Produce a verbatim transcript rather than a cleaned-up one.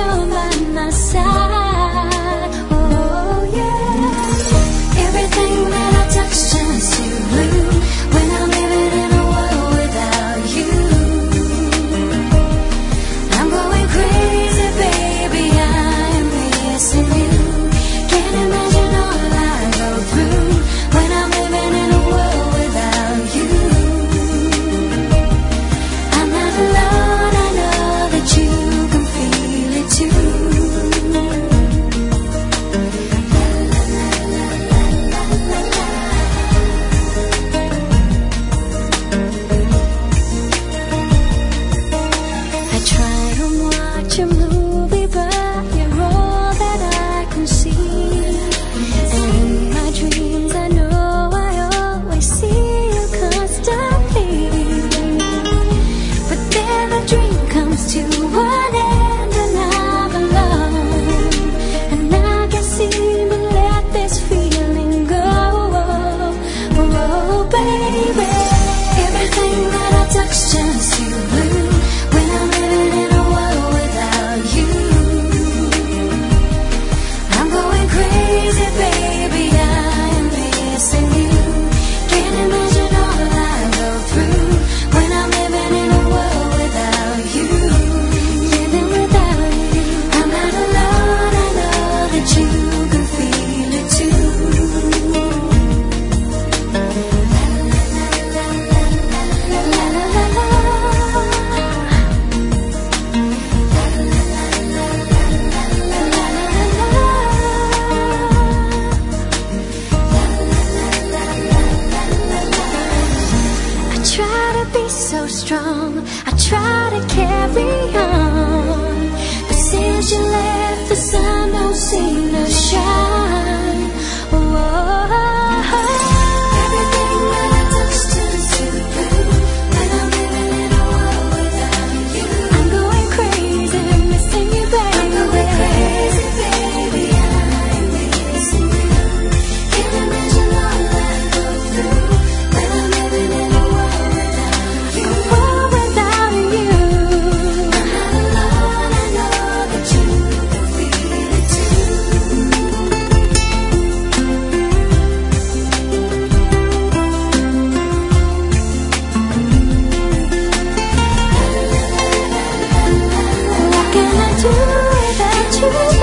you're by my side. Oh yeah. Everything that I touch turns to blue when I'm living in a world without you. I'm going crazy, baby, I'm missing you. Can't imagine all I go through when I'm living in a world without you. I'm not alone, I know that you can feel it too. I try to watch a movie, but you're all that I can see. And in my dreams, I know I always see you constantly. But then the dream comes to an end, and I'm alone. And I can't seem to let this feeling go. Oh, baby, everything that I touch turns to blue when I'm living in a world without you. I'm going crazy, baby, I'm missing you. Can't imagine all I go through when I'm living in a world without you. Living without you. I'm not alone, I know that you can feel it too. La la la la la. I try to be so strong, I try to carry on, but since you left, the sun don't seem to shine. Oh, everything that I touch turns to blue when I'm living in a world without you. I'm going crazy, missing you, baby. I'm going crazy, baby, I'm missing you. Can't imagine all I go through when I'm living in a world without you. A world without you. I'm not alone, I know that you can feel it too. What can I do without you?